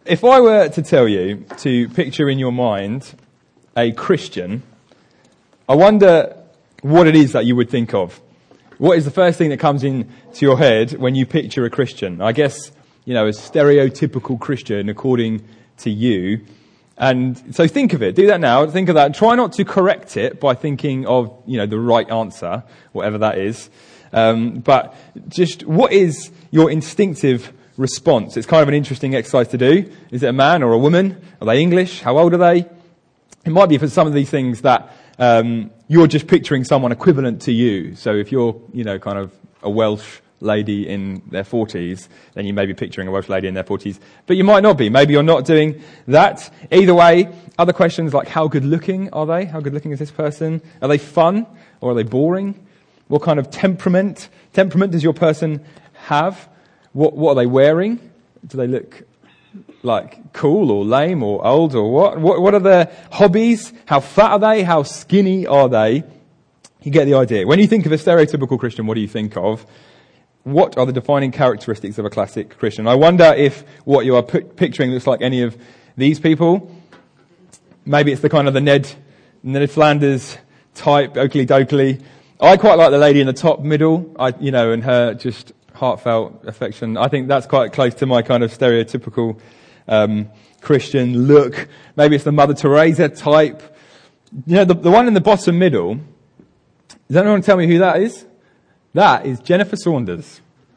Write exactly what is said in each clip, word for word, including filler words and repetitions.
If I were to tell you to picture in your mind a Christian, I wonder what it is that you would think of. What is the first thing that comes into your head when you picture a Christian? I guess, you know, a stereotypical Christian according to you. And so think of it. Do that now. Think of that. Try not to correct it by thinking of, you know, the right answer, whatever that is. Um, but just what is your instinctive response? It's kind of an interesting exercise to do. Is it a man or a woman? Are they English? How old are they? It might be for some of these things that um, you're just picturing someone equivalent to you. So if you're, you know, kind of a Welsh lady in their forties, then you may be picturing a Welsh lady in their forties. But you might not be. Maybe you're not doing that. Either way, other questions like how good looking are they? How good looking is this person? Are they fun or are they boring? What kind of temperament temperament does your person have? What what are they wearing? Do they look like cool or lame or old or what? What what are their hobbies? How fat are they? How skinny are they? You get the idea. When you think of a stereotypical Christian, what do you think of? What are the defining characteristics of a classic Christian? I wonder if what you are p- picturing looks like any of these people. Maybe it's the kind of the Ned Ned Flanders type, Oakley Dokley. I quite like the lady in the top middle, I, you know, and her just heartfelt affection. I think that's quite close to my kind of stereotypical um, Christian look. Maybe it's the Mother Teresa type. You know, the, the one in the bottom middle, does anyone tell me who that is? That is Jennifer Saunders.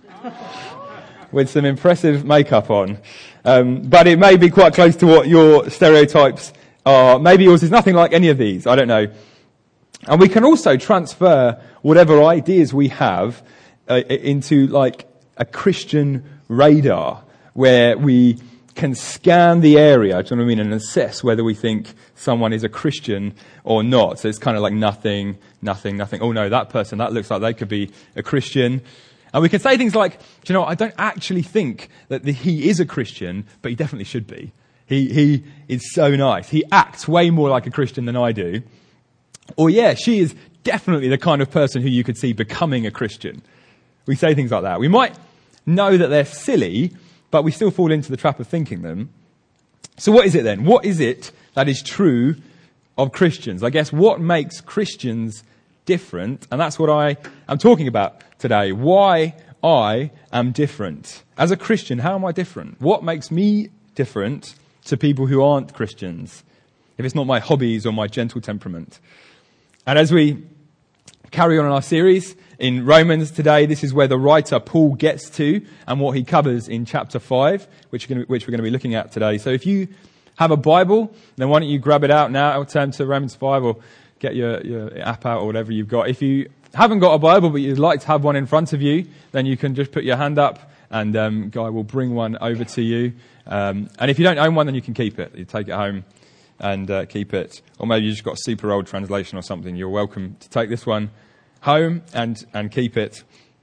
With some impressive makeup on. Um, but it may be quite close to what your stereotypes are. Maybe yours is nothing like any of these. I don't know. And we can also transfer whatever ideas we have uh, into like a Christian radar where we can scan the area, do you know what I mean, and assess whether we think someone is a Christian or not. So it's kind of like nothing, nothing, nothing. Oh no, that person, that looks like they could be a Christian. And we can say things like, do you know what, I don't actually think that the, he is a Christian, but he definitely should be. He, he is so nice. He acts way more like a Christian than I do. Or yeah, she is definitely the kind of person who you could see becoming a Christian. We say things like that. We might know that they're silly, but we still fall into the trap of thinking them. So what is it then? What is it that is true of Christians? I guess what makes Christians different? And that's what I am talking about today. Why I am different. As a Christian, how am I different? What makes me different to people who aren't Christians? If it's not my hobbies or my gentle temperament. And as we carry on in our series in Romans today, this is where the writer Paul gets to and what he covers in chapter five, which, we're going to, which we're going to be looking at today. So if you have a Bible, then why don't you grab it out now, or turn to Romans five, or get your, your app out or whatever you've got. If you haven't got a Bible but you'd like to have one in front of you, then you can just put your hand up and um, Guy will bring one over to you. Um, and if you don't own one, then you can keep it. You take it home and uh, keep it. Or maybe you've just got a super old translation or something. You're welcome to take this one home and, and keep it.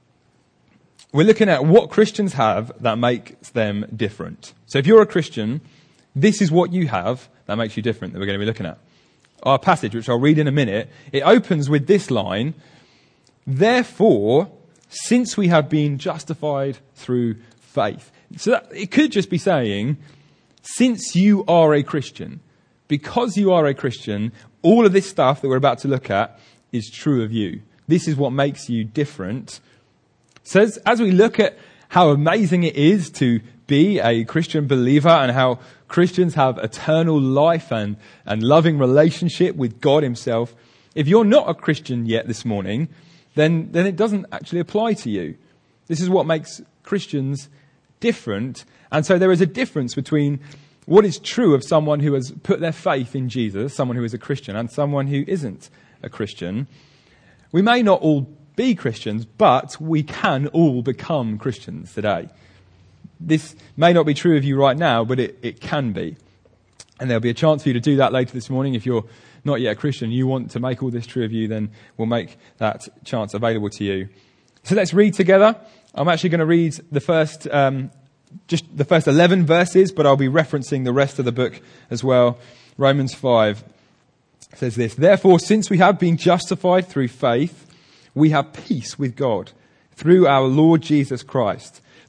We're looking at what Christians have that makes them different. So if you're a Christian, this is what you have that makes you different that we're going to be looking at. Our passage, which I'll read in a minute, it opens with this line, therefore, since we have been justified through faith. So that, it could just be saying, since you are a Christian, because you are a Christian, all of this stuff that we're about to look at is true of you. This is what makes you different. So as, as we look at how amazing it is to be a Christian believer and how Christians have eternal life and, and loving relationship with God himself, if you're not a Christian yet this morning, then, then it doesn't actually apply to you. This is what makes Christians different. And so there is a difference between what is true of someone who has put their faith in Jesus, someone who is a Christian, and someone who isn't a Christian. We may not all be Christians, but we can all become Christians today. This may not be true of you right now, but it, it can be. And there'll be a chance for you to do that later this morning. If you're not yet a Christian, you want to make all this true of you, then we'll make that chance available to you. So let's read together. I'm actually going to read the first um just the first eleven verses, but I'll be referencing the rest of the book as well. Romans five says this, therefore, since we have been justified through faith, we have peace with God through our Lord Jesus Christ,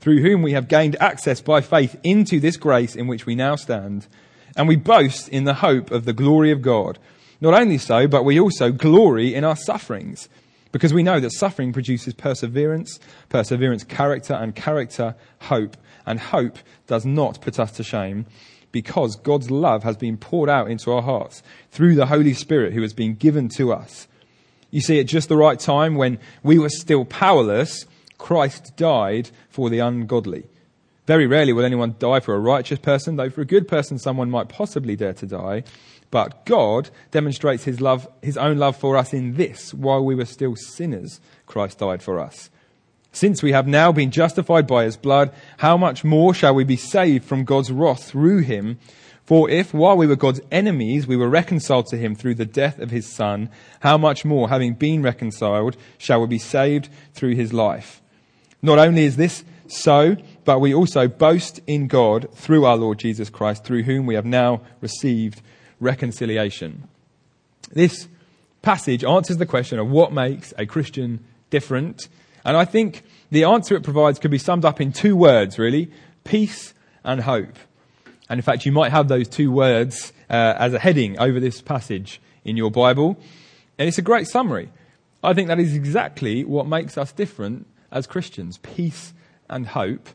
through whom we have gained access by faith into this grace in which we now stand. And we boast in the hope of the glory of God. Not only so, but we also glory in our sufferings, because we know that suffering produces perseverance, perseverance character, and character hope. And hope does not put us to shame, because God's love has been poured out into our hearts through the Holy Spirit who has been given to us. You see, at just the right time, when we were still powerless, Christ died for the ungodly. Very rarely will anyone die for a righteous person, though for a good person someone might possibly dare to die. But God demonstrates his love, his own love for us in this: while we were still sinners, Christ died for us. Since we have now been justified by his blood, how much more shall we be saved from God's wrath through him? For if, while we were God's enemies, we were reconciled to him through the death of his Son, how much more, having been reconciled, shall we be saved through his life? Not only is this so, but we also boast in God through our Lord Jesus Christ, through whom we have now received reconciliation. This passage answers the question of what makes a Christian different. And I think the answer it provides could be summed up in two words, really: peace and hope. And in fact, you might have those two words uh, as a heading over this passage in your Bible. And it's a great summary. I think that is exactly what makes us different as Christians: peace and hope.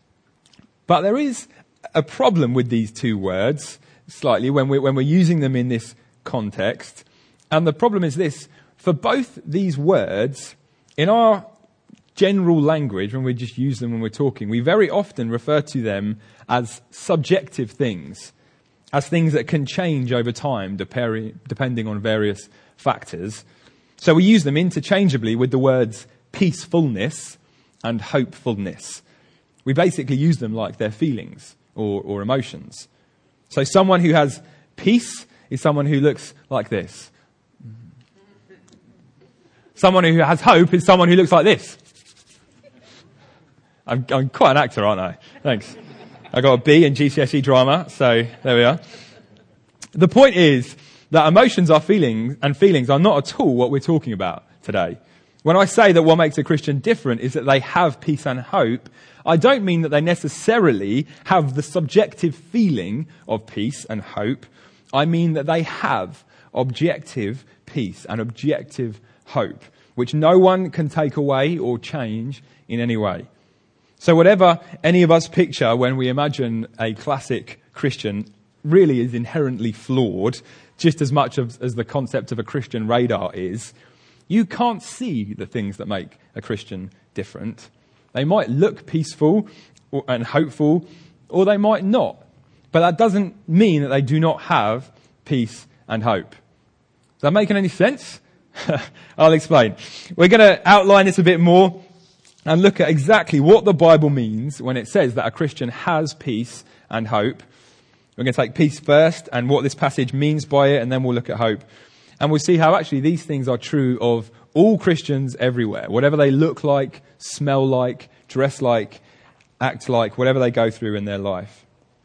But there is a problem with these two words, slightly, when we're, when we're using them in this context. And the problem is this: for both these words, in our general language, when we just use them when we're talking, we very often refer to them as subjective things, as things that can change over time depending on various factors. So we use them interchangeably with the words peacefulness and hopefulness. We basically use them like they're feelings or, or emotions. So someone who has peace is someone who looks like this. Someone who has hope is someone who looks like this. I'm, I'm quite an actor, aren't I? Thanks. I got a B in G C S E drama, so there we are. The point is that emotions are feelings, and feelings are not at all what we're talking about today. When I say that what makes a Christian different is that they have peace and hope, I don't mean that they necessarily have the subjective feeling of peace and hope. I mean that they have objective peace and objective hope, which no one can take away or change in any way. So whatever any of us picture when we imagine a classic Christian really is inherently flawed, just as much as, as the concept of a Christian radar is. You can't see the things that make a Christian different. They might look peaceful or, and hopeful, or they might not. But that doesn't mean that they do not have peace and hope. Is that making any sense? I'll explain. We're going to outline this a bit more and look at exactly what the Bible means when it says that a Christian has peace and hope. We're going to take peace first and what this passage means by it, and then we'll look at hope. And we'll see how actually these things are true of all Christians everywhere. Whatever they look like, smell like, dress like, act like, whatever they go through in their life.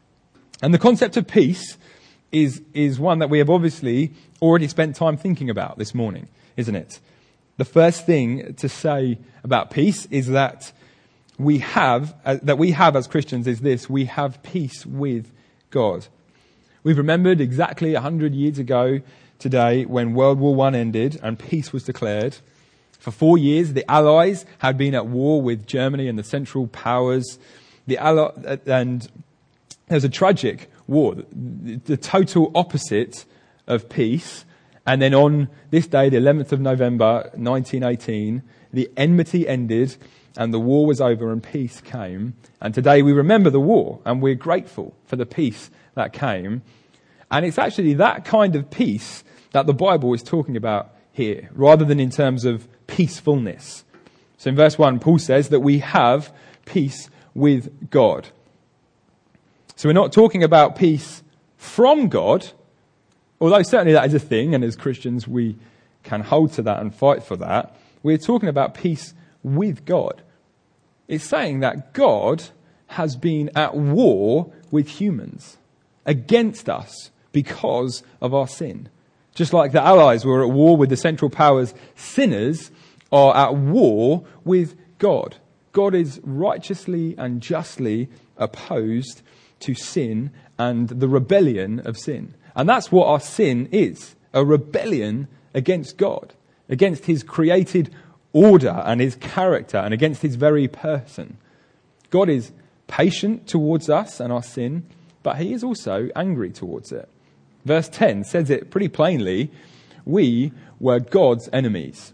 And the concept of peace is, is one that we have obviously already spent time thinking about this morning, isn't it? The first thing to say about peace is that we have, uh, that we have as Christians is this: we have peace with God. We've remembered exactly a hundred years ago today when World War One ended and peace was declared. For four years, the Allies had been at war with Germany and the Central Powers. The Alli- and there was a tragic war, the, the total opposite of peace. And then on this day, the eleventh of November, nineteen eighteen, the enmity ended and the war was over and peace came. And today we remember the war and we're grateful for the peace that came. And it's actually that kind of peace that the Bible is talking about here, rather than in terms of peacefulness. So in verse one, Paul says that we have peace with God. So we're not talking about peace from God, although certainly that is a thing, and as Christians we can hold to that and fight for that. We're talking about peace with God. It's saying that God has been at war with humans, against us, because of our sin. Just like the Allies were at war with the Central Powers, sinners are at war with God. God is righteously and justly opposed to sin and the rebellion of sin. And that's what our sin is, a rebellion against God, against his created order and his character and against his very person. God is patient towards us and our sin, but he is also angry towards it. Verse ten says it pretty plainly. We were God's enemies.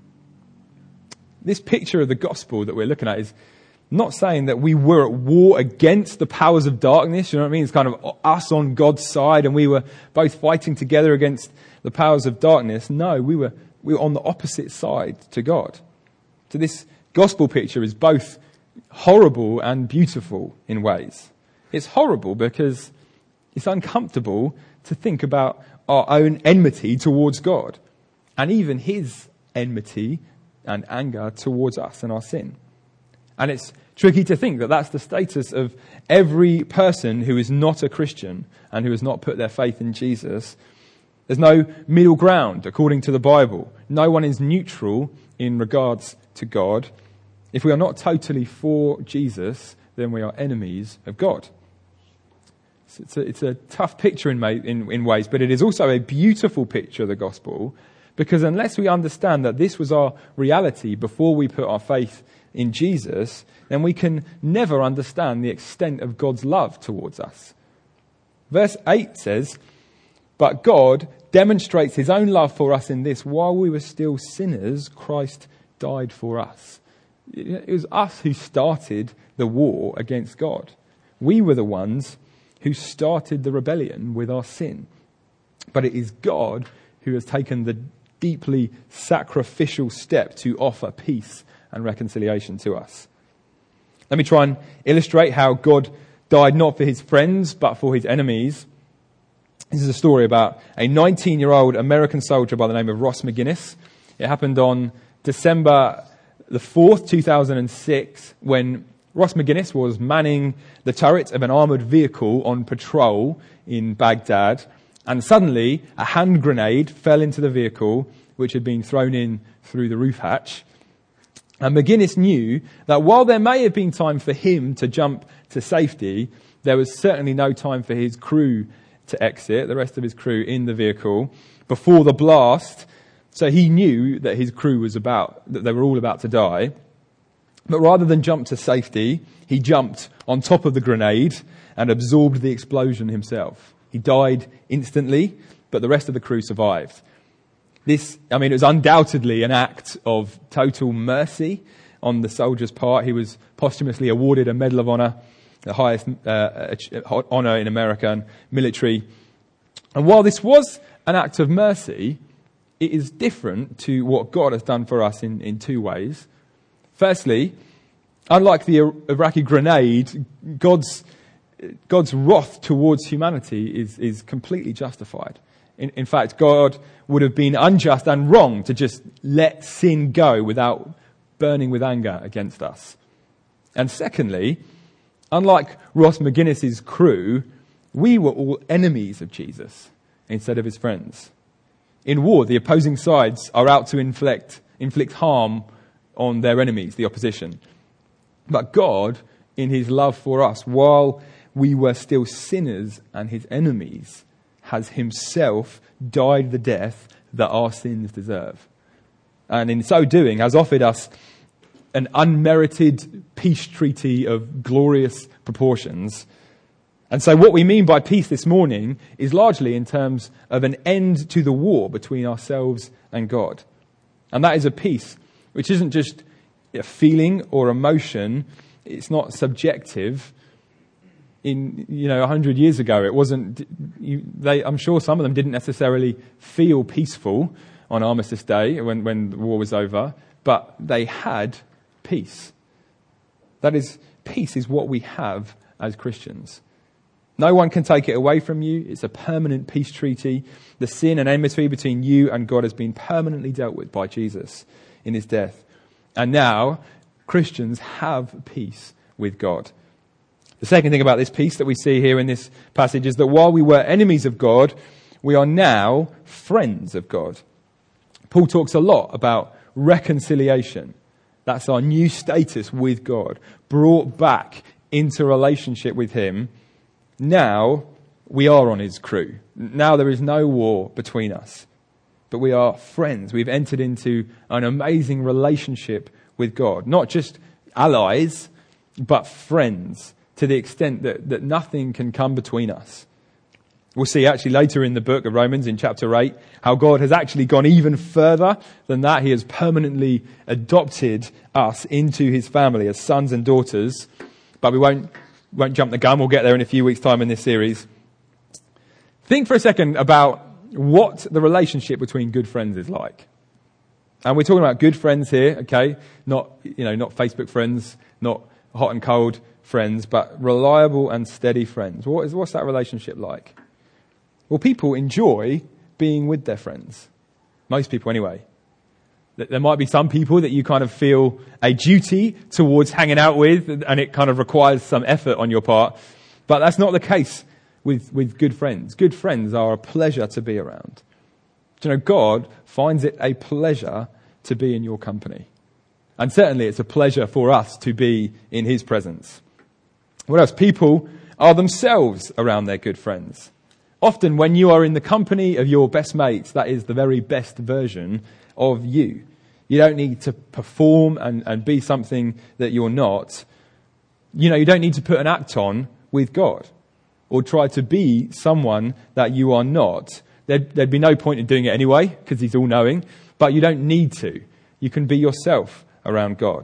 This picture of the gospel that we're looking at is not saying that we were at war against the powers of darkness. You know what I mean? It's kind of us on God's side and we were both fighting together against the powers of darkness. No, we were, we were on the opposite side to God. So this gospel picture is both horrible and beautiful in ways. It's horrible because it's uncomfortable to think about our own enmity towards God and even his enmity and anger towards us and our sin. And it's tricky to think that that's the status of every person who is not a Christian and who has not put their faith in Jesus. There's no middle ground according to the Bible. No one is neutral in regards to God. If we are not totally for Jesus, then we are enemies of God. It's a, it's a tough picture in, in, in ways, but it is also a beautiful picture of the gospel, because unless we understand that this was our reality before we put our faith in Jesus, then we can never understand the extent of God's love towards us. Verse eight says, "But God demonstrates his own love for us in this: while we were still sinners, Christ died for us." It was us who started the war against God. We were the ones who started the rebellion with our sin. But it is God who has taken the deeply sacrificial step to offer peace and reconciliation to us. Let me try and illustrate how God died not for his friends, but for his enemies. This is a story about a nineteen-year-old American soldier by the name of Ross McGuinness. It happened on December the fourth, two thousand six, when Ross McGuinness was manning the turret of an armoured vehicle on patrol in Baghdad, and suddenly a hand grenade fell into the vehicle, which had been thrown in through the roof hatch. And McGuinness knew that while there may have been time for him to jump to safety, there was certainly no time for his crew to exit, the rest of his crew in the vehicle, before the blast. So he knew that his crew was about, that they were all about to die. But rather than jump to safety, he jumped on top of the grenade and absorbed the explosion himself. He died instantly, but the rest of the crew survived. This, I mean, it was undoubtedly an act of total mercy on the soldier's part. He was posthumously awarded a Medal of Honor, the highest uh, honor in American military. And while this was an act of mercy, it is different to what God has done for us in, in two ways. Firstly, unlike the Iraqi grenade, God's God's wrath towards humanity is, is completely justified. In, in fact, God would have been unjust and wrong to just let sin go without burning with anger against us. And secondly, unlike Ross McGuinness's crew, we were all enemies of Jesus instead of his friends. In war, the opposing sides are out to inflict, inflict harm on their enemies, the opposition. But God, in his love for us, while we were still sinners and his enemies, has himself died the death that our sins deserve. And in so doing, has offered us an unmerited peace treaty of glorious proportions. And so what we mean by peace this morning is largely in terms of an end to the war between ourselves and God. And that is a peace which isn't just a feeling or emotion. It's not subjective. In, you know, a hundred years ago, it wasn't, you, they, I'm sure some of them didn't necessarily feel peaceful on Armistice Day when, when the war was over, but they had peace. That is, peace is what we have as Christians. No one can take it away from you. It's a permanent peace treaty. The sin and enmity between you and God has been permanently dealt with by Jesus in his death. And now, Christians have peace with God. The second thing about this peace that we see here in this passage is that while we were enemies of God, we are now friends of God. Paul talks a lot about reconciliation. That's our new status with God, brought back into relationship with him. Now we are on his crew. Now there is no war between us, but we are friends. We've entered into an amazing relationship with God, not just allies, but friends, to the extent that, that nothing can come between us. We'll see actually later in the book of Romans in chapter eight how God has actually gone even further than that. He has permanently adopted us into his family as sons and daughters. But we won't, won't jump the gun. We'll get there in a few weeks' time in this series. Think for a second about what the relationship between good friends is like. And we're talking about good friends here, okay? Not, you know, not Facebook friends, not hot and cold friends, but reliable and steady friends. What is, what's that relationship like? Well, people enjoy being with their friends. Most people anyway. There might be some people that you kind of feel a duty towards hanging out with, and it kind of requires some effort on your part. But that's not the case with, with good friends. Good friends are a pleasure to be around. Do you know, God finds it a pleasure to be in your company. And certainly it's a pleasure for us to be in his presence. What else? People are themselves around their good friends. Often when you are in the company of your best mates, that is the very best version of you. You don't need to perform and, and be something that you're not. You know, you don't need to put an act on with God or try to be someone that you are not. There'd, there'd be no point in doing it anyway because he's all-knowing, but you don't need to. You can be yourself around God.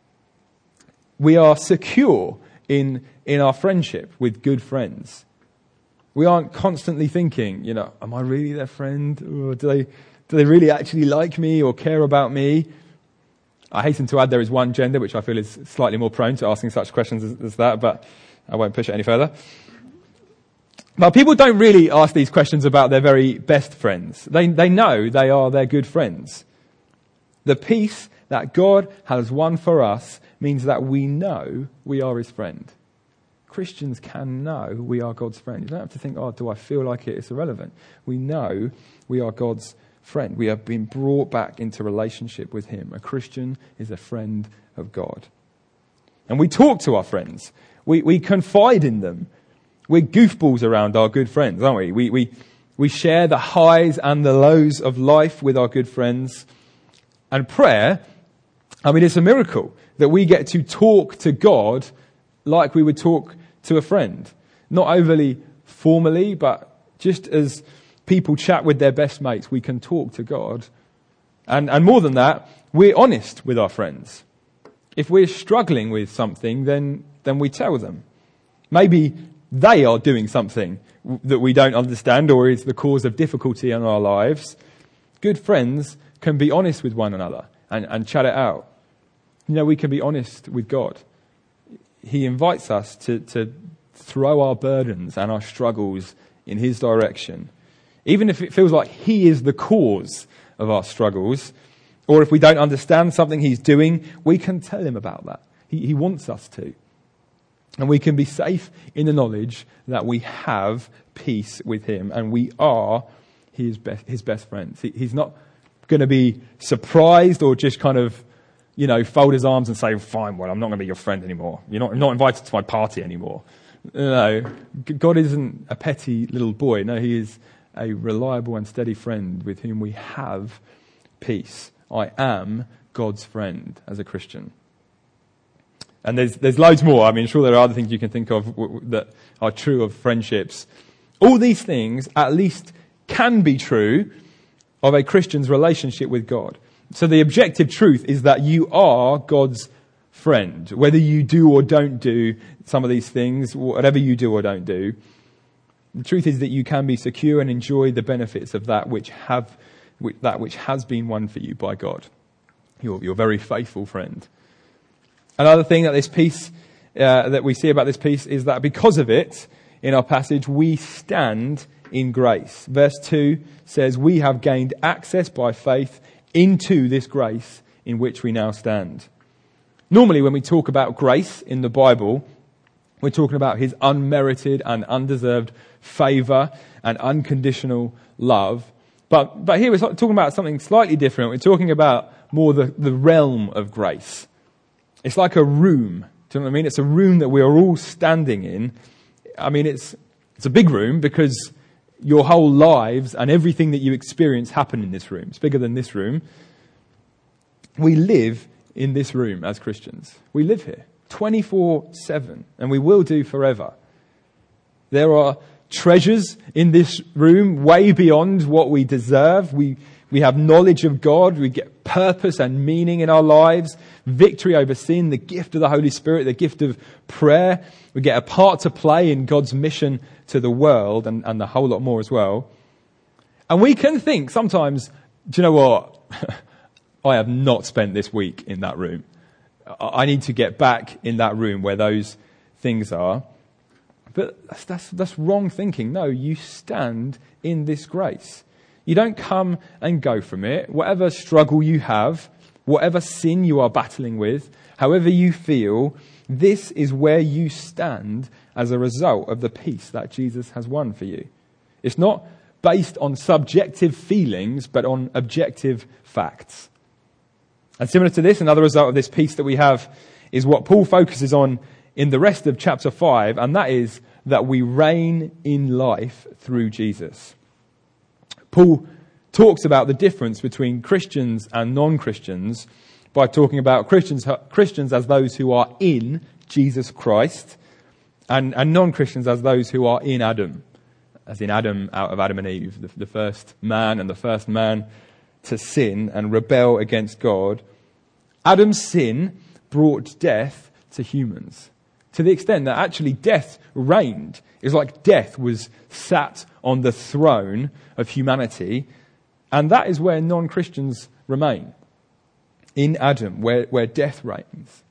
We are secure in, in our friendship with good friends. We aren't constantly thinking, you know, am I really their friend? Or do they, do they really actually like me or care about me? I hasten to add there is one gender which I feel is slightly more prone to asking such questions as, as that, but I won't push it any further. But people don't really ask these questions about their very best friends. They, they know they are their good friends. The peace that God has won for us means that we know we are his friend. Christians can know we are God's friend. You don't have to think, oh, do I feel like it? It's irrelevant. We know we are God's friend. We have been brought back into relationship with him. A Christian is a friend of God. And we talk to our friends. We, we confide in them. We're goofballs around our good friends, aren't we? We, we? we share the highs and the lows of life with our good friends. And prayer, I mean, it's a miracle that we get to talk to God like we would talk to a friend. Not overly formally, but just as people chat with their best mates, we can talk to God. And, and more than that, we're honest with our friends. If we're struggling with something, then, then we tell them. Maybe they are doing something that we don't understand or is the cause of difficulty in our lives. Good friends can be honest with one another and, and chat it out. You know, we can be honest with God. He invites us to, to throw our burdens and our struggles in his direction. Even if it feels like he is the cause of our struggles, or if we don't understand something he's doing, we can tell him about that. He, he wants us to. And we can be safe in the knowledge that we have peace with him and we are his best, his best friends. He, he's not going to be surprised or just kind of, you know, fold his arms and say, fine, well, I'm not going to be your friend anymore. You're not, not invited to my party anymore. No, God isn't a petty little boy. No, he is a reliable and steady friend with whom we have peace. I am God's friend as a Christian. And there's there's loads more. I mean, sure there are other things you can think of w- w- that are true of friendships. All these things at least can be true of a Christian's relationship with God. So the objective truth is that you are God's friend. Whether you do or don't do some of these things, whatever you do or don't do, the truth is that you can be secure and enjoy the benefits of that which have that which has been won for you by God. Your, your very faithful friend. Another thing that this piece, uh, that we see about this piece is that because of it, in our passage, we stand in grace. Verse two says, we have gained access by faith into this grace in which we now stand. Normally when we talk about grace in the Bible, we're talking about his unmerited and undeserved favour and unconditional love. But, but here we're talking about something slightly different. We're talking about more the, the realm of grace. It's like a room. Do you know what I mean? It's a room that we are all standing in. I mean, it's it's a big room because your whole lives and everything that you experience happen in this room. It's bigger than this room. We live in this room as Christians. We live here twenty-four seven, and we will do forever. There are treasures in this room way beyond what we deserve. We we have knowledge of God. We get purpose and meaning in our lives, victory over sin, the gift of the Holy Spirit, the gift of prayer. We get a part to play in God's mission to the world, and, and a whole lot more as well. And we can think sometimes, do you know what? I have not spent this week in that room. I need to get back in that room where those things are. But that's, that's, that's wrong thinking. No, you stand in this grace. You don't come and go from it. Whatever struggle you have, whatever sin you are battling with, however you feel, this is where you stand as a result of the peace that Jesus has won for you. It's not based on subjective feelings, but on objective facts. And similar to this, another result of this peace that we have is what Paul focuses on in the rest of chapter five, and that is that we reign in life through Jesus. Paul talks about the difference between Christians and non-Christians by talking about Christians Christians as those who are in Jesus Christ, and, and non-Christians as those who are in Adam, as in Adam out of Adam and Eve, the, the first man and the first man to sin and rebel against God. Adam's sin brought death to humans, to the extent that actually death reigned. It's like death was sat on the throne of humanity, and that is where non-Christians remain, in Adam, where, where death reigns.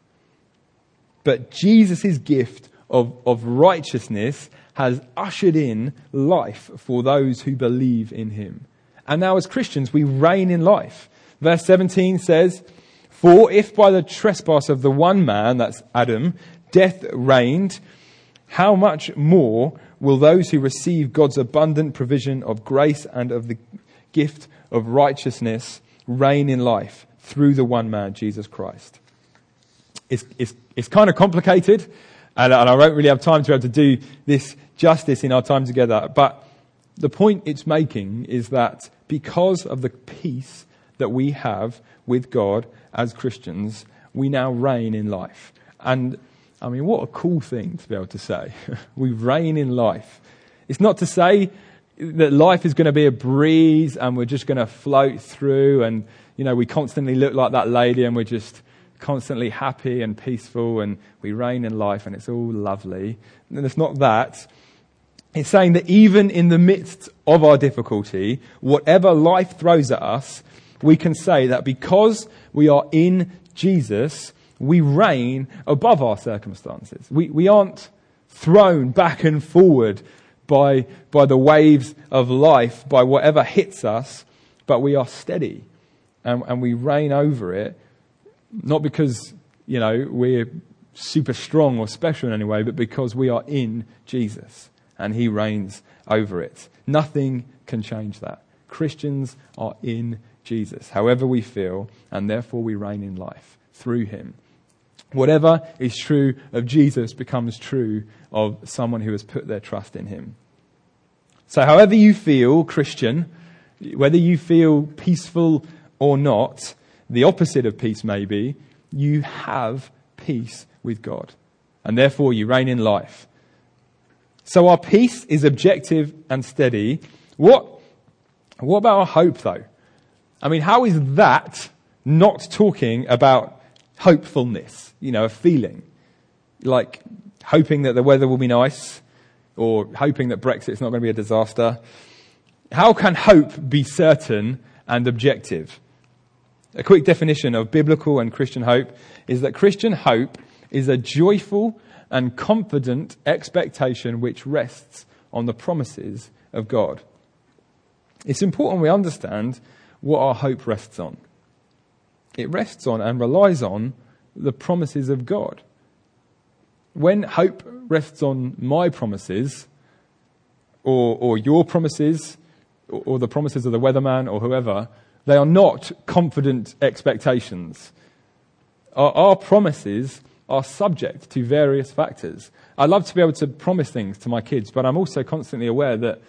But Jesus' gift of, of righteousness has ushered in life for those who believe in him. And now as Christians, we reign in life. Verse seventeen says, "For if by the trespass of the one man," that's Adam, "death reigned, how much more will those who receive God's abundant provision of grace and of the gift of righteousness reign in life through the one man, Jesus Christ?" It's, it's, it's kind of complicated, and, and I won't really have time to be able to do this justice in our time together. But the point it's making is that because of the peace that we have with God as Christians, we now reign in life. And I mean, what a cool thing to be able to say. We reign in life. It's not to say that life is going to be a breeze and we're just going to float through and, you know, we constantly look like that lady and we're just constantly happy and peaceful and we reign in life and it's all lovely. And it's not that. It's saying that even in the midst of our difficulty, whatever life throws at us, we can say that because we are in Jesus, we reign above our circumstances. We we aren't thrown back and forward by, by the waves of life, by whatever hits us, but we are steady and, and we reign over it, not because, you know, we're super strong or special in any way, but because we are in Jesus and he reigns over it. Nothing can change that. Christians are in Jesus, however we feel, and therefore we reign in life through him. Whatever is true of Jesus becomes true of someone who has put their trust in him. So however you feel, Christian, whether you feel peaceful or not, the opposite of peace may be, you have peace with God. And therefore you reign in life. So our peace is objective and steady. What, what about our hope though? I mean, how is that not talking about hopefulness? You know, a feeling. Like hoping that the weather will be nice or hoping that Brexit's not going to be a disaster. How can hope be certain and objective? A quick definition of biblical and Christian hope is that Christian hope is a joyful and confident expectation which rests on the promises of God. It's important we understand what our hope rests on. It rests on and relies on the promises of God. When hope rests on my promises, or, or your promises, or, or the promises of the weatherman, or whoever, They are not confident expectations. Our, our promises are subject to various factors. I love to be able to promise things to my kids, but I'm also constantly aware that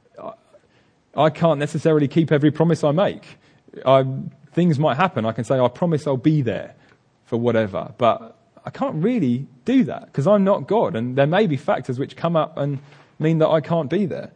I can't necessarily keep every promise I make. I, things might happen. I can say, I promise I'll be there for whatever, but I can't really do that because I'm not God, and there may be factors which come up and mean that I can't be there.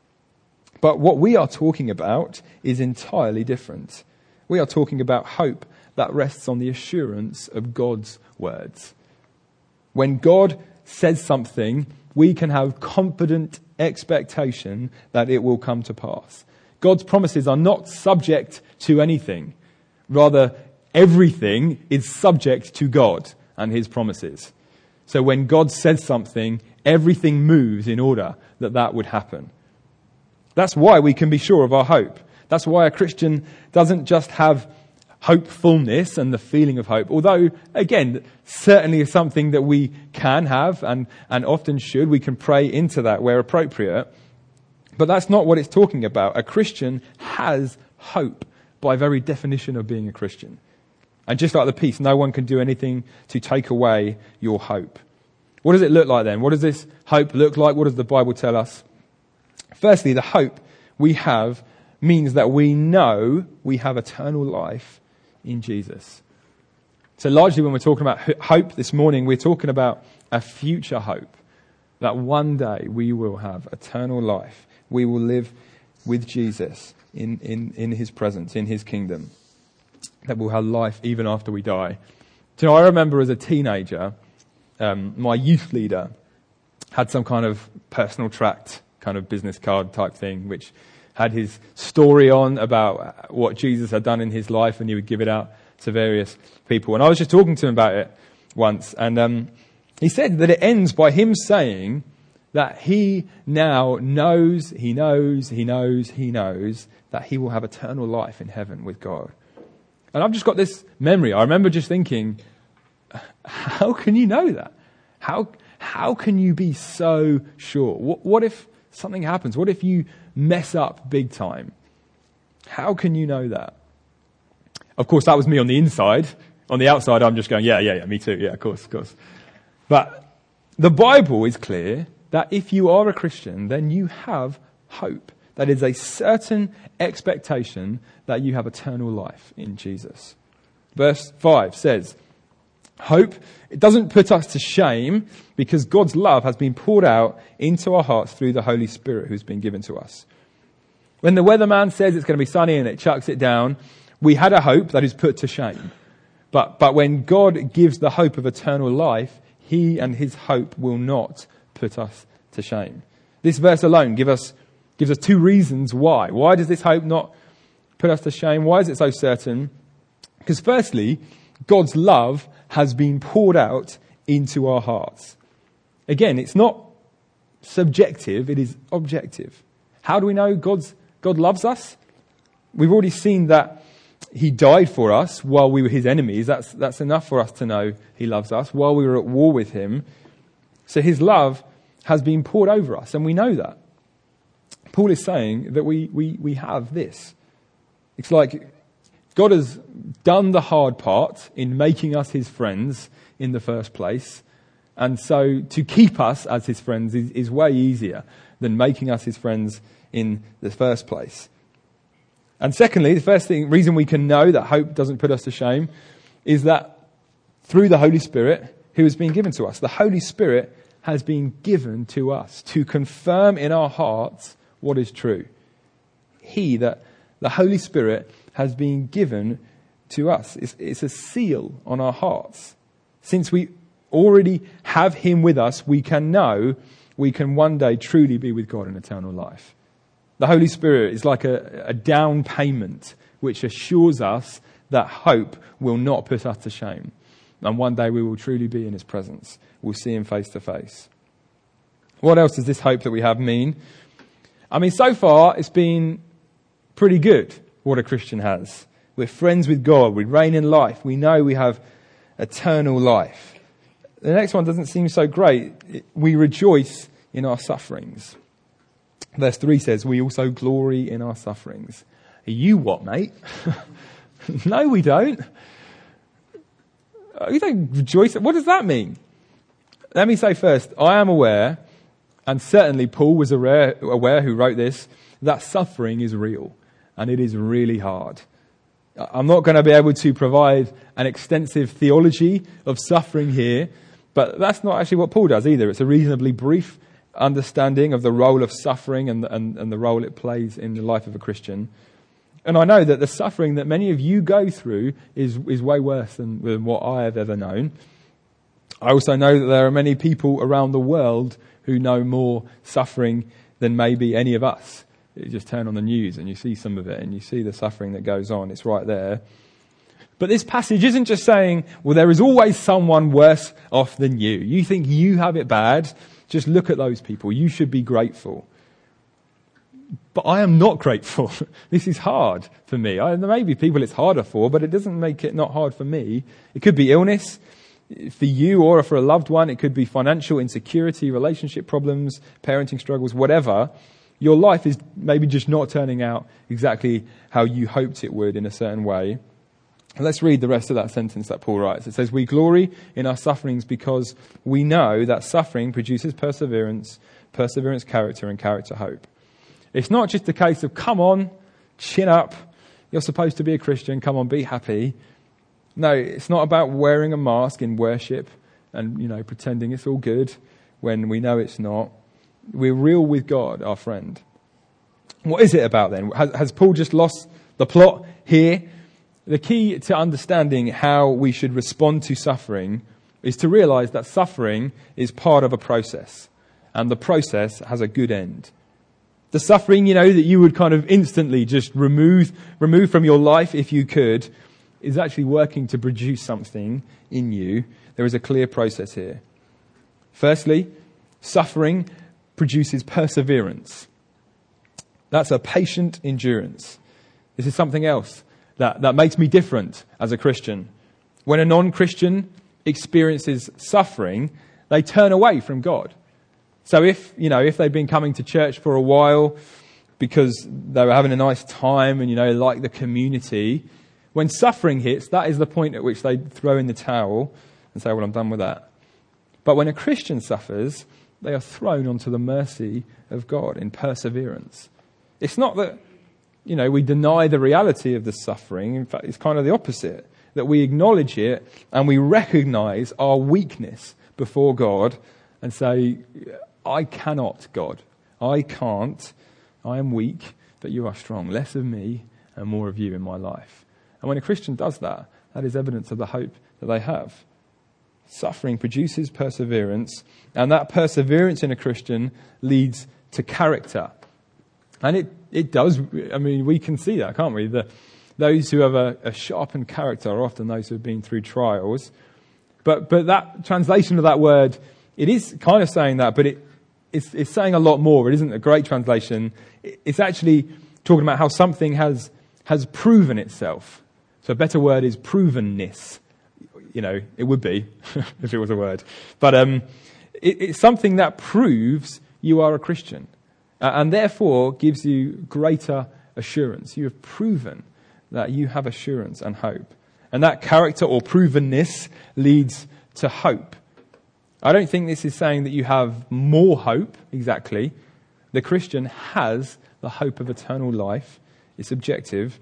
But what we are talking about is entirely different. We are talking about hope that rests on the assurance of God's words. When God says something, we can have confident expectation that it will come to pass. God's promises are not subject to anything. Rather, everything is subject to God and his promises. So when God says something, everything moves in order that that would happen. That's why we can be sure of our hope. That's why a Christian doesn't just have hopefulness and the feeling of hope, although, again, certainly is something that we can have and, and often should. We can pray into that where appropriate. But that's not what it's talking about. A Christian has hope by very definition of being a Christian. And just like the peace, no one can do anything to take away your hope. What does it look like then? What does this hope look like? What does the Bible tell us? Firstly, the hope we have means that we know we have eternal life in Jesus. So largely when we're talking about hope this morning, we're talking about a future hope. That one day we will have eternal life. We will live with Jesus in, in, in his presence, in his kingdom. That we'll have life even after we die. So you know, I remember as a teenager, um, my youth leader had some kind of personal tract, kind of business card type thing, which had his story on about what Jesus had done in his life, and he would give it out to various people. And I was just talking to him about it once, and um, he said that it ends by him saying that he now knows, he knows, he knows, he knows that he will have eternal life in heaven with God. And I've just got this memory. I remember just thinking, how can you know that? How how can you be so sure? What, what if something happens? What if you mess up big time? How can you know that? Of course, that was me on the inside. On the outside, I'm just going, yeah, yeah, yeah, me too. Yeah, of course, of course. But the Bible is clear that if you are a Christian, then you have hope. That is a certain expectation that you have eternal life in Jesus. Verse five says, hope, it doesn't put us to shame because God's love has been poured out into our hearts through the Holy Spirit who's been given to us. When the weatherman says it's going to be sunny and it chucks it down, we had a hope that is put to shame. But, but when God gives the hope of eternal life, he and his hope will not put us to shame. This verse alone give us, gives us two reasons why. Why does this hope not put us to shame? Why is it so certain? Because firstly, God's love has been poured out into our hearts. Again, it's not subjective, it is objective. How do we know God's, God loves us? We've already seen that he died for us while we were his enemies. That's, that's enough for us to know he loves us while we were at war with him. So his love has been poured over us, and we know that. Paul is saying that we, we, we have this. It's like God has done the hard part in making us his friends in the first place. And so to keep us as his friends is, is way easier than making us his friends in the first place. And secondly, the first thing, reason we can know that hope doesn't put us to shame is that through the Holy Spirit who has been given to us. The Holy Spirit has been given to us to confirm in our hearts what is true. He, that the Holy Spirit, has been given to us. It's, it's a seal on our hearts. Since we already have him with us, we can know we can one day truly be with God in eternal life. The Holy Spirit is like a, a down payment which assures us that hope will not put us to shame. And one day we will truly be in his presence. We'll see him face to face. What else does this hope that we have mean? I mean, so far it's been pretty good what a Christian has. We're friends with God. We reign in life. We know we have eternal life. The next one doesn't seem so great. We rejoice in our sufferings. Verse three says, we also glory in our sufferings. You what, mate? No, we don't. You don't rejoice. What does that mean? Let me say first, I am aware, and certainly Paul was aware, aware who wrote this, that suffering is real, and it is really hard. I'm not going to be able to provide an extensive theology of suffering here, but that's not actually what Paul does either. It's a reasonably brief understanding of the role of suffering and, and, and the role it plays in the life of a Christian. And I know that the suffering that many of you go through is, is way worse than, than what I have ever known. I also know that there are many people around the world who know more suffering than maybe any of us. You just turn on the news and you see some of it and you see the suffering that goes on. It's right there. But this passage isn't just saying, well, there is always someone worse off than you. You think you have it bad? Just look at those people. You should be grateful. But I am not grateful. This is hard for me. I, there may be people it's harder for, but it doesn't make it not hard for me. It could be illness for you or for a loved one. It could be financial insecurity, relationship problems, parenting struggles, whatever. Your life is maybe just not turning out exactly how you hoped it would in a certain way. And let's read the rest of that sentence that Paul writes. It says, we glory in our sufferings because we know that suffering produces perseverance, perseverance character, and character hope. It's not just a case of, come on, chin up, you're supposed to be a Christian, come on, be happy. No, it's not about wearing a mask in worship and, you know, pretending it's all good when we know it's not. We're real with God, our friend. What is it about then? Has, has Paul just lost the plot here? The key to understanding how we should respond to suffering is to realize that suffering is part of a process, and the process has a good end. The suffering, you know, that you would kind of instantly just remove, remove from your life if you could, is actually working to produce something in you. There is a clear process here. Firstly, suffering produces perseverance. That's a patient endurance. This is something else that, that makes me different as a Christian. When a non-Christian experiences suffering, they turn away from God. So if, you know, if they've been coming to church for a while because they were having a nice time and, you know, like the community, when suffering hits, that is the point at which they throw in the towel and say, well, I'm done with that. But when a Christian suffers, they are thrown onto the mercy of God in perseverance. It's not that, you know, we deny the reality of the suffering. In fact, it's kind of the opposite, that we acknowledge it and we recognize our weakness before God and say, I cannot, God. I can't. I am weak, but you are strong. Less of me and more of you in my life. And when a Christian does that, that is evidence of the hope that they have. Suffering produces perseverance, and that perseverance in a Christian leads to character. And it, it does, I mean, we can see that, can't we? The, those who have a, a sharpened character are often those who have been through trials. But but that translation of that word, it is kind of saying that, but it it's, it's saying a lot more. It isn't a great translation. It's actually talking about how something has has proven itself. So a better word is provenness. You know, it would be if it was a word. But um, it, it's something that proves you are a Christian, uh, and therefore gives you greater assurance. You have proven that you have assurance and hope. And that character or provenness leads to hope. I don't think this is saying that you have more hope, exactly. The Christian has the hope of eternal life. It's objective.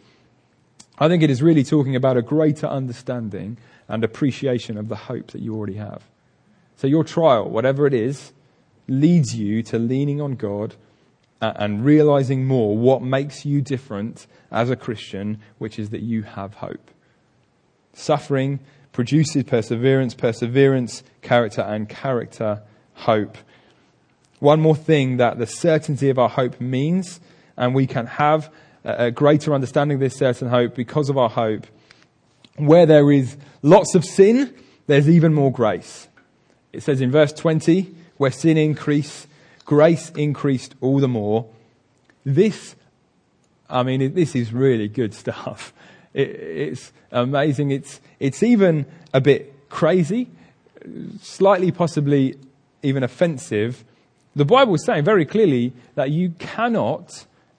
I think it is really talking about a greater understanding and appreciation of the hope that you already have. So your trial, whatever it is, leads you to leaning on God and realizing more what makes you different as a Christian, which is that you have hope. Suffering produces perseverance, perseverance, character, and character, hope. One more thing that the certainty of our hope means, and we can have a greater understanding of this certain hope because of our hope. Where there is lots of sin, there's even more grace. It says in verse twenty, where sin increased, grace increased all the more. This, I mean, this is really good stuff. It, it's amazing. It's it's even a bit crazy, slightly possibly even offensive. The Bible is saying very clearly that you cannot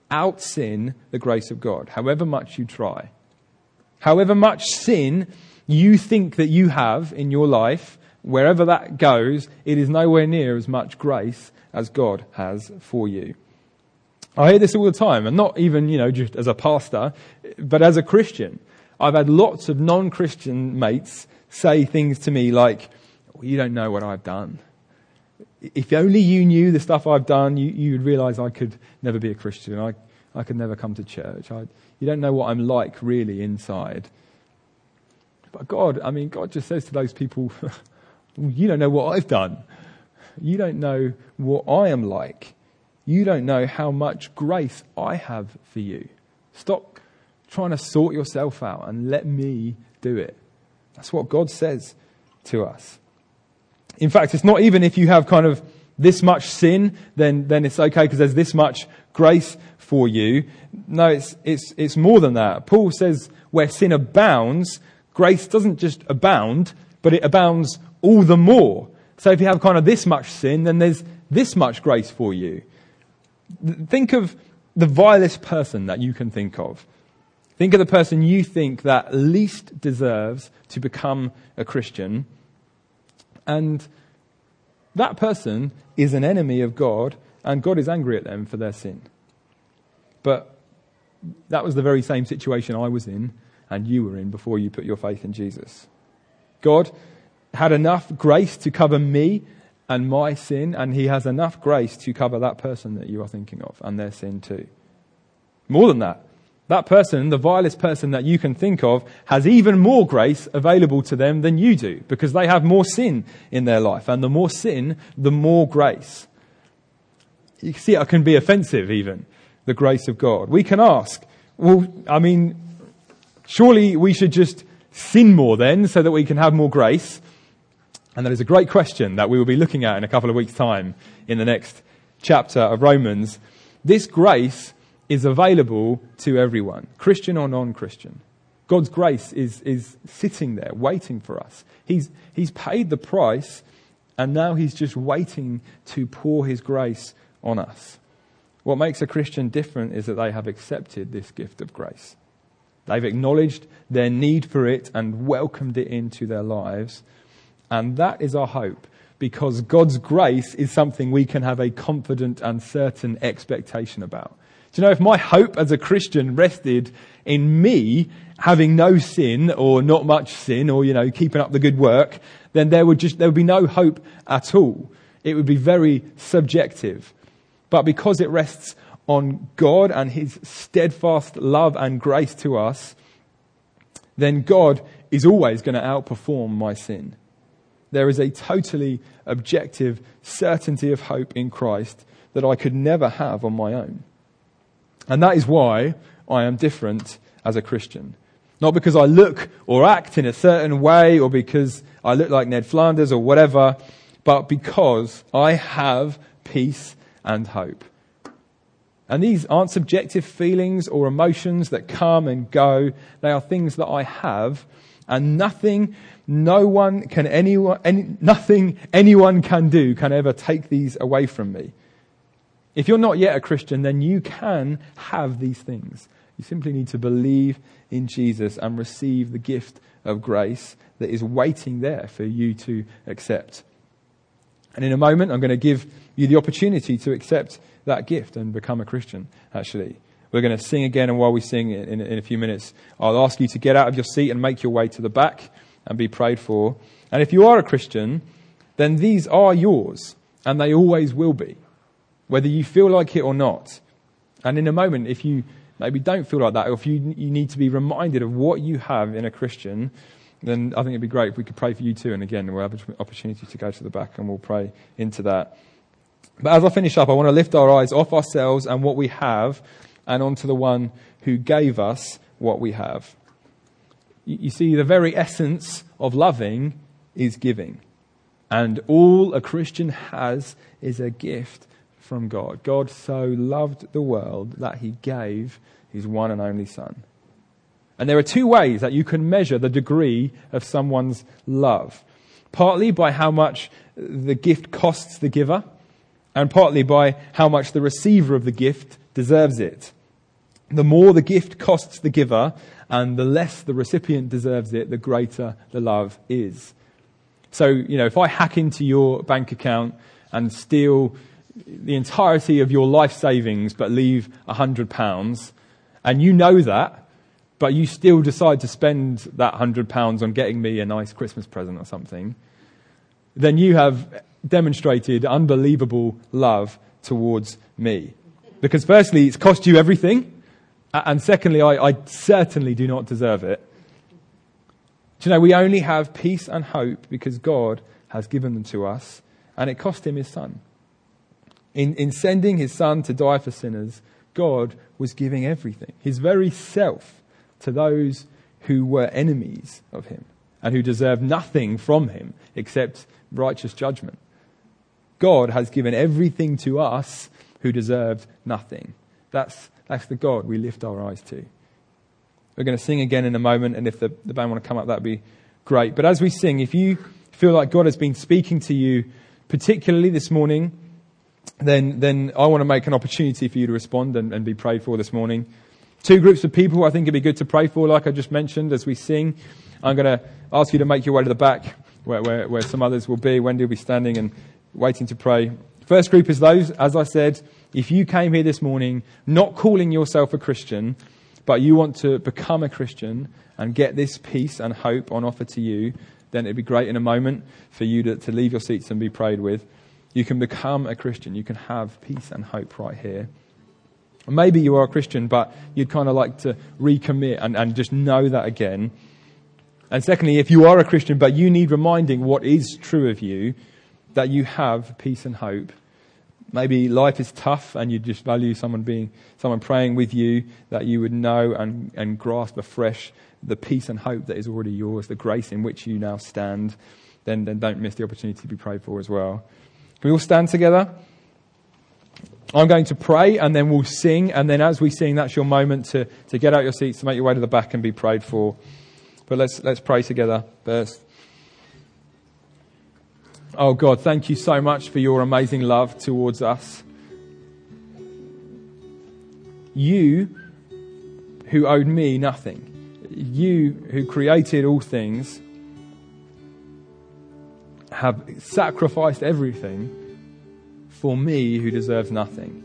out-sin the grace of God, however much you try. However much sin you think that you have in your life, wherever that goes, it is nowhere near as much grace as God has for you. I hear this all the time, and not even, you know, just as a pastor, but as a Christian. I've had lots of non-Christian mates say things to me like, well, you don't know what I've done. If only you knew the stuff I've done, you, you would realise I could never be a Christian. I, I could never come to church. I, you don't know what I'm like really inside. But God, I mean, God just says to those people, you don't know what I've done. You don't know what I am like. You don't know how much grace I have for you. Stop trying to sort yourself out and let me do it. That's what God says to us. In fact, it's not even if you have kind of this much sin, then, then it's okay because there's this much grace for you. No, it's, it's, it's more than that. Paul says where sin abounds, grace doesn't just abound, but it abounds all the more. So if you have kind of this much sin, then there's this much grace for you. Think of the vilest person that you can think of. Think of the person you think that least deserves to become a Christian. And that person is an enemy of God, and God is angry at them for their sin. But that was the very same situation I was in and you were in before you put your faith in Jesus. God had enough grace to cover me and my sin, and he has enough grace to cover that person that you are thinking of and their sin too. More than that, that person, the vilest person that you can think of, has even more grace available to them than you do, because they have more sin in their life, and the more sin, the more grace. You see, it can be offensive even, the grace of God. We can ask, well, I mean, surely we should just sin more then so that we can have more grace? And that is a great question that we will be looking at in a couple of weeks' time in the next chapter of Romans. This grace is available to everyone, Christian or non-Christian. God's grace is, is sitting there waiting for us. He's, he's paid the price, and now he's just waiting to pour his grace on us. What makes a Christian different is that they have accepted this gift of grace. They've acknowledged their need for it and welcomed it into their lives. And that is our hope, because God's grace is something we can have a confident and certain expectation about. Do you know, if my hope as a Christian rested in me having no sin or not much sin or, you know, keeping up the good work, then there would just, there would be no hope at all. It would be very subjective. But because it rests on God and his steadfast love and grace to us, then God is always going to outperform my sin. There is a totally objective certainty of hope in Christ that I could never have on my own. And that is why I am different as a Christian. Not because I look or act in a certain way or because I look like Ned Flanders or whatever, but because I have peace and hope. And these aren't subjective feelings or emotions that come and go. They are things that I have, and nothing, no one can anyone, any, nothing anyone can do can ever take these away from me. If you're not yet a Christian, then you can have these things. You simply need to believe in Jesus and receive the gift of grace that is waiting there for you to accept. And in a moment, I'm going to give you the opportunity to accept that gift and become a Christian, actually. We're going to sing again, and while we sing in, in a few minutes, I'll ask you to get out of your seat and make your way to the back and be prayed for. And if you are a Christian, then these are yours, and they always will be, whether you feel like it or not. And in a moment, if you maybe don't feel like that, or if you, you need to be reminded of what you have in a Christian, then I think it'd be great if we could pray for you too. And again, we'll have an opportunity to go to the back and we'll pray into that. But as I finish up, I want to lift our eyes off ourselves and what we have and onto the one who gave us what we have. You, you see, the very essence of loving is giving. And all a Christian has is a gift from God. God so loved the world that he gave his one and only Son. And there are two ways that you can measure the degree of someone's love. Partly by how much the gift costs the giver, and partly by how much the receiver of the gift deserves it. The more the gift costs the giver, and the less the recipient deserves it, the greater the love is. So, you know, if I hack into your bank account and steal the entirety of your life savings but leave a hundred pounds, and you know that, but you still decide to spend that hundred pounds on getting me a nice Christmas present or something, then you have demonstrated unbelievable love towards me. Because firstly, it's cost you everything. And secondly, I, I certainly do not deserve it. Do you know, we only have peace and hope because God has given them to us, and it cost him his son. In, in sending his son to die for sinners, God was giving everything, his very self, to those who were enemies of him and who deserved nothing from him except righteous judgment. God has given everything to us who deserved nothing. That's That's the God we lift our eyes to. We're going to sing again in a moment, and if the, the band want to come up, that'd be great. But as we sing, if you feel like God has been speaking to you, particularly this morning, then then I want to make an opportunity for you to respond and, and be prayed for this morning. Two groups of people I think it'd be good to pray for, like I just mentioned, as we sing. I'm going to ask you to make your way to the back, where, where, where some others will be. Wendy will be standing and waiting to pray. First group is those, as I said, if you came here this morning not calling yourself a Christian, but you want to become a Christian and get this peace and hope on offer to you, then it'd be great in a moment for you to, to leave your seats and be prayed with. You can become a Christian. You can have peace and hope right here. Maybe you are a Christian, but you'd kind of like to recommit and, and just know that again. And secondly, if you are a Christian, but you need reminding what is true of you, that you have peace and hope. Maybe life is tough and you just value someone being, someone praying with you, that you would know and, and grasp afresh the peace and hope that is already yours, the grace in which you now stand. Then, then don't miss the opportunity to be prayed for as well. Can we all stand together? I'm going to pray and then we'll sing. And then as we sing, that's your moment to, to get out your seats, to make your way to the back and be prayed for. But let's, let's pray together first. Oh God, thank you so much for your amazing love towards us. You who owed me nothing, you who created all things, have sacrificed everything for me who deserves nothing.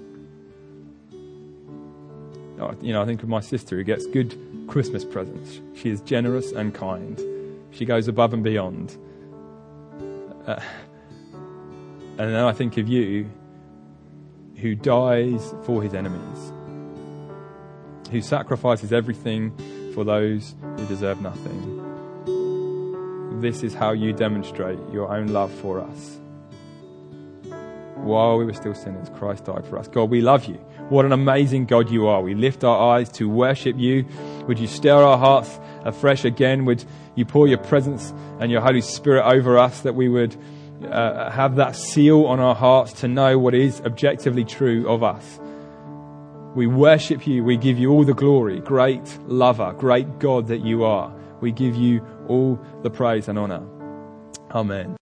You know, I think of my sister who gets good Christmas presents. She is generous and kind. She goes above and beyond. Uh, and then I think of you who dies for his enemies, who sacrifices everything for those who deserve nothing. This is how you demonstrate your own love for us. While we were still sinners, Christ died for us. God, we love you. What an amazing God you are. We lift our eyes to worship you. Would you stir our hearts afresh again? Would you pour your presence and your Holy Spirit over us, that we would uh, have that seal on our hearts to know what is objectively true of us? We worship you. We give you all the glory. Great lover, great God that you are. We give you all the praise and honor. Amen.